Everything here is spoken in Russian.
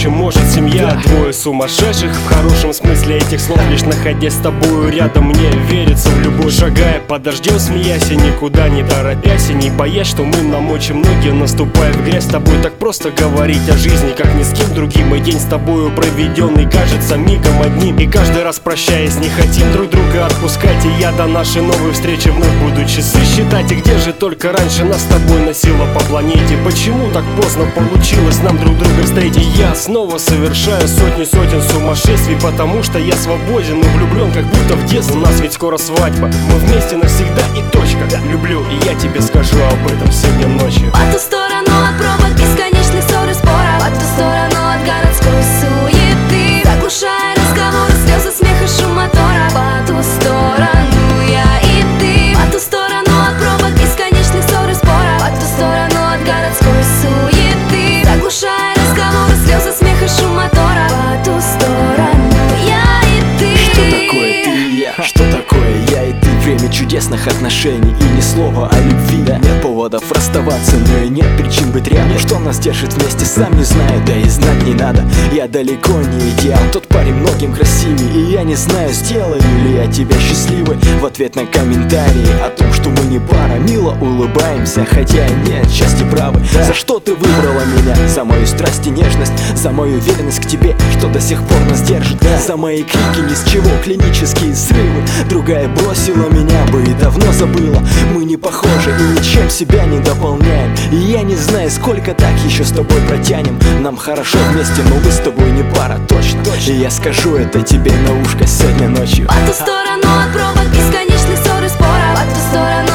будущем может семья. Двое сумасшедших в хорошем смысле этих слов. Лишь находясь с тобою рядом, мне верится в любовь. Шагая под дождем, смеясь и никуда не торопясь, и не боясь, что мы намочим ноги, наступая в грязь. С тобой так просто говорить о жизни, как ни с кем другим. И день с тобою проведенный кажется мигом одним. И каждый раз прощаясь, не хотим друг друга отпускать. И я до нашей новой встречи вновь буду часы считать. И где же только раньше нас с тобой носило по планете? Почему так поздно получилось нам друг друга встретить? Я снова совершаю сотни сотен сумасшествий, потому что я свободен и влюблен, как будто в детстве. У нас ведь скоро свадьба, мы вместе навсегда и точка. Люблю, и я тебе скажу об этом сегодня ночью. По ту сторону от пробок, бесконечных ссор и споров, по ту сторону от городской суеты, заглушая разговоры, слезы, смех и шум мотора. По ту сторону я и ты. По ту сторону от пробок, бесконечных ссор и споров, по ту сторону от городской суеты, заглушая разговоры, слезы, смех и шум мотора. По ту сторону я и ты. Что такое ты и я? Что такое я и ты? Время чудесных отношений и ни слова о любви. Нет поводов расставаться, но и нет причин быть рядом. Что нас держит вместе, сам не знаю, да и знать не надо. Я далеко не идеал, тот парень многим красивее. И я не знаю, сделаю ли я тебя счастливой. В ответ на комментарии о том, что мы не пара, мило улыбаемся, хотя нет, счастье правы. За что ты выбрала меня? За мою страсть и нежность, за мою верность к тебе, что до сих пор нас держит. За мои крики ни с чего, клинические срывы. Другая бросила меня бы и давно забыла. Мы не похожи и ничем себя не дополняем. И я не знаю, сколько так еще с тобой протянем. Нам хорошо вместе, но мы с тобой не пара, точно. И я скажу это тебе на ушко сегодня ночью. По ту сторону от пробок, бесконечных ссор и споров, по ту сторону